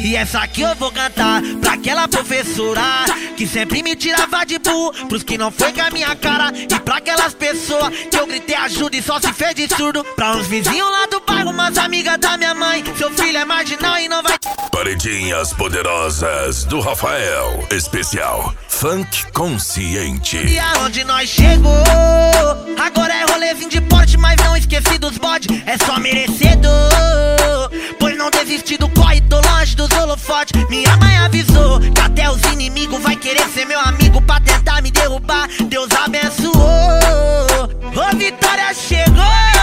E essa aqui eu vou cantar pra aquela professora que sempre me tirava de burro pros que não foi com a minha cara. E pra aquelas pessoas que eu gritei ajuda e só se fez de surdo. Pra uns vizinhos lá do bairro, umas amigas da minha mãe. Seu filho é marginal e não vai... Paredinhas poderosas do Rafael. Especial Funk Consciente. E aonde nós chegou, agora é rolezinho de porte, mas não esqueci dos bode. É só merecedor, pois não desisti do corre, tô longe dos holofotes. Minha mãe avisou que até os inimigos vai querer ser meu amigo pra tentar me derrubar. Deus abençoou, ô Vitória chegou.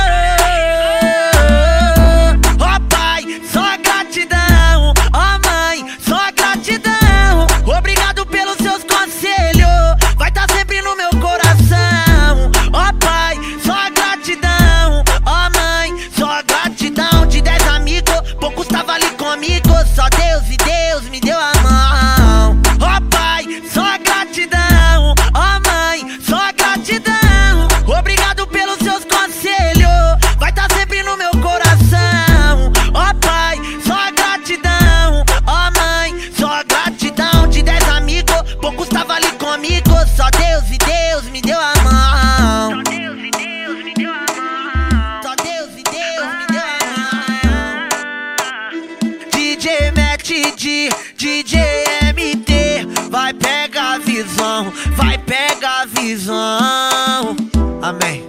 Ó Pai, só gratidão. Ó Mãe, só gratidão. Obrigado pelos seus conselhos, vai tá sempre no meu coração. Ó Pai, só gratidão. Ó Mãe, só gratidão. De 10 amigos, poucos tava ali comigo. Só Deus e Deus me deu a mão. Ó Pai, só gratidão. Ó Mãe, só gratidão. Obrigado pelos seus conselhos, vai tá sempre no meu coração. Ó Pai, só gratidão. Ó Mãe, só gratidão. De 10 amigos, poucos tava ali comigo. Só Deus e Deus me deu a mão. Só Deus e Deus me deu a mão. Só Deus e Deus me deu a mão. DJ Matt D, DJ MT, vai pegar a visão, vai pegar a visão. Amém.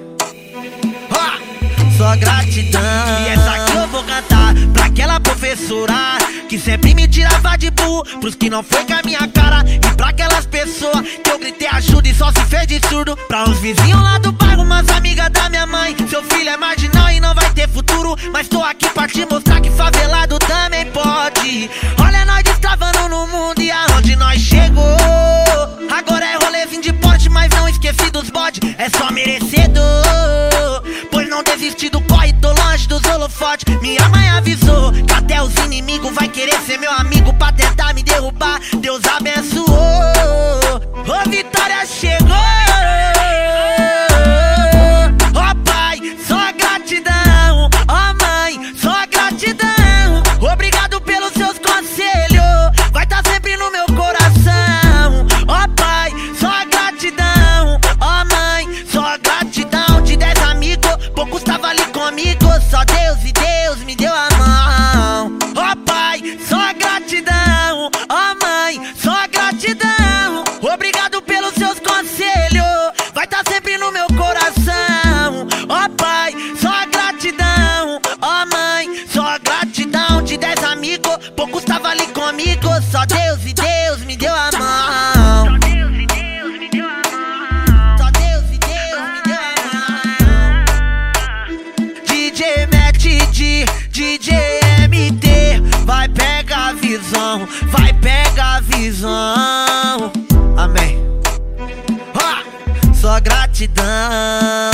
Só gratidão. E essa aqui eu vou cantar pra aquela professora que sempre me tirava de burro pros que não foi com a minha cara. E pra aquelas pessoas que eu gritei ajuda e só se fez de surdo. Pra uns vizinhos lá do bairro, umas amigas da minha mãe. Seu filho é marginal e não vai ter futuro, mas tô aqui pra te mostrar que favelado também pode. Olha nós destravando no mundo e aonde nós chegou. Agora é rolezinho de porte, mas não esqueci dos bode. É só merecedor, pois não desisti do corre, tô longe dos holofotes. Minha mãe avisou que até os inimigos vai querer ser meu amigo pra tentar me derrubar. Deus abençoou, ô Vitória chegou. Ó Pai, só gratidão. Ó Mãe, só gratidão. Obrigado pelos seus conselhos, vai tá sempre no meu coração. Ó Pai, só gratidão. Ó Mãe, só gratidão. De 10 amigos, poucos tava ali comigo. Só Deus e Deus me deu a mão. Ó Pai, só gratidão. Ó Mãe, só gratidão. Obrigado pelos seus conselhos, vai tá sempre no meu coração. Ó Pai, só gratidão. Ó Mãe, só gratidão. De 10 amigos, poucos tava ali comigo. Só Deus e Deus me deu a mão. Só Deus e Deus me deu a mão. Só Deus e Deus me deu a mão. DJ Matt D, DJ MT, vai pegar a visão, vai pegar a visão. Amém. Só gratidão.